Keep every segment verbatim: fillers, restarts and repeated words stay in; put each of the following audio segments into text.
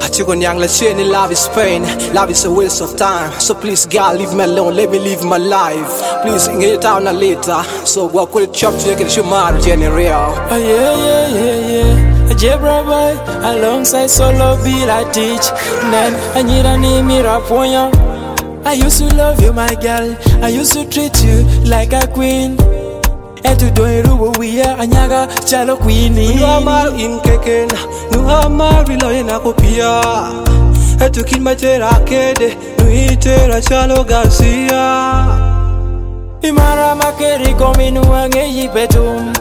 Chicken young, let's say love is pain. Love is a waste of time. So please, girl, leave me alone. Let me live my life. Please, get it out later. So go quick chop to get your marriage in real. Oh yeah, yeah, yeah, yeah. A Jebra boy, alongside solo bill I teach. Then I need a name me rap on you. I used to love you, my girl. I used to treat you like a queen. And to do it, we are Anyaga, Chalo Queenie. You are my in keken. You are my reloy na kopia. And to kill my terakede. You eat a Chalo Garcia. Imara makeri kominu ange yipetum.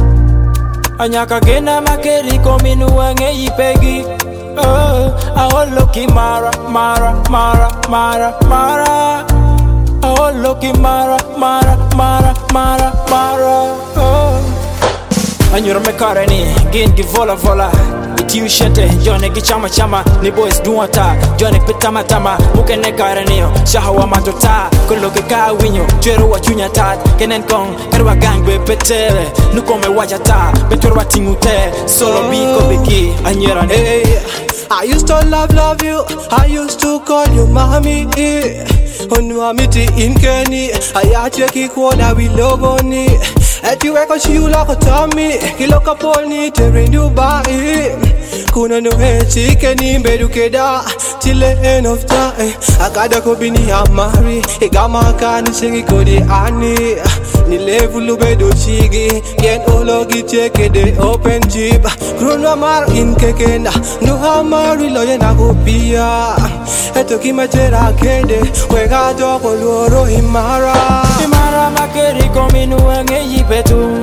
Anyaka gena makeri kominu ange yipegi. Oh, I look Mara, Mara, Mara, Mara, Mara. Oh, look Mara, Mara, Mara, Mara, Mara. Oh, and you're me carani, gain the vola vola. It you shete, Johnny Gichama Chama, the boys do ta, Johnny Petama Tama, Mukene Karanio, Shahawa Matota, Koloka Winyo, Jero Junior Tat, Kenen Kong, Erwa Gangwe Petere, Nukome Wajata, Betorwa Timute, Solo Biko Biki, and you're an hey. I used to love, love you. I used to call you mommy. Onwamiti in Kenny. I acheki kuona we love on it. At you echo you like a Tommy. Kiloka pony to Dubai. Kuna no head chicken in bedukeda till the end of time. I got a kobini amari. Igama can sing kodi ani. Ni level bedo chigi. Get ologi check the open jeep. Grown mar in kekenda. No hamari loye na kopia. Eto kimachera kende. Wega doko luoro imara. Imara makeri kominu ange yipetu.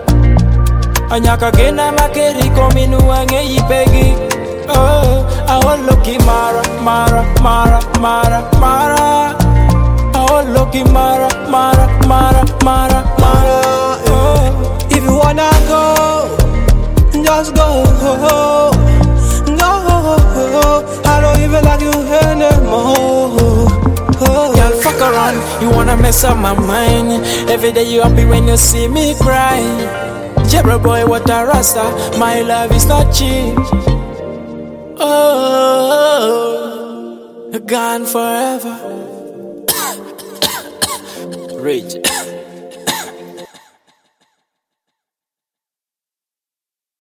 Anyaka gena makeri kominu ange yipegi. Oh, I want lucky Mara, Mara, Mara, Mara, Mara. I want lucky Mara, Mara, Mara, Mara, Mara. Oh, if you wanna go, just go, go. I don't even like you anymore. Y'all fuck around, you wanna mess up my mind. Every day you happy when you see me cry. Jebra boy, what a rasta. My love is not cheap. Oh, gone forever. Rage.